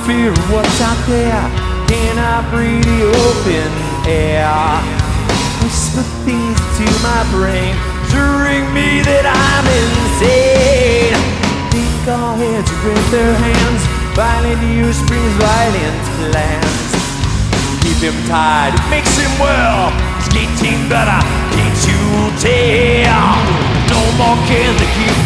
fear of what's out there. Can I breathe the open air? Whisper things to my brain to ring me that I'm insane. Think all heads with their hands, violent use brings violent plans. Keep him tied, it makes him well. Skating better, can't you tell? No more can they keep